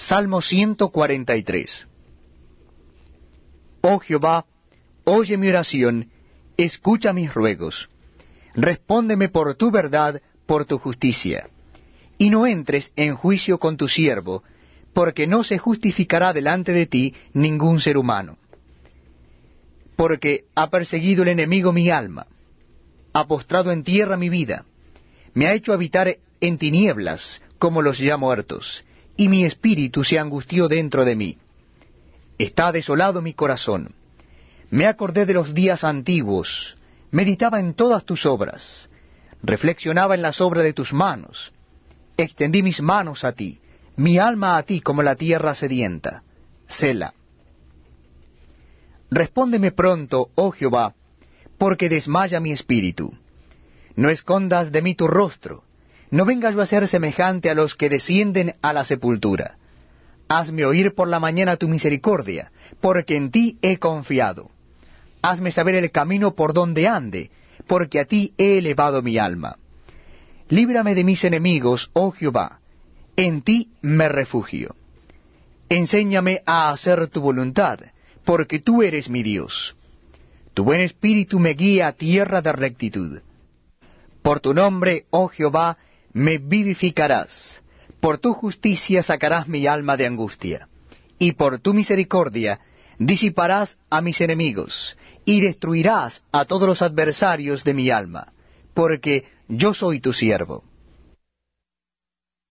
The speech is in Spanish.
Salmo 143. Oh Jehová, oye mi oración, escucha mis ruegos. Respóndeme por tu verdad, por tu justicia. Y no entres en juicio con tu siervo, porque no se justificará delante de ti ningún ser humano. Porque ha perseguido el enemigo mi alma, ha postrado en tierra mi vida, me ha hecho habitar en tinieblas como los ya muertos, y mi espíritu se angustió dentro de mí. Está desolado mi corazón. Me acordé de los días antiguos, meditaba en todas tus obras, reflexionaba en las obras de tus manos. Extendí mis manos a ti, mi alma a ti como la tierra sedienta. Sela. Respóndeme pronto, oh Jehová, porque desmaya mi espíritu. No escondas de mí tu rostro, no venga yo a ser semejante a los que descienden a la sepultura. Hazme oír por la mañana tu misericordia, porque en ti he confiado. Hazme saber el camino por donde ande, porque a ti he elevado mi alma. Líbrame de mis enemigos, oh Jehová, en ti me refugio. Enséñame a hacer tu voluntad, porque tú eres mi Dios. Tu buen espíritu me guía a tierra de rectitud. Por tu nombre, oh Jehová, me vivificarás. Por tu justicia sacarás mi alma de angustia. Y por tu misericordia disiparás a mis enemigos, y destruirás a todos los adversarios de mi alma, porque yo soy tu siervo.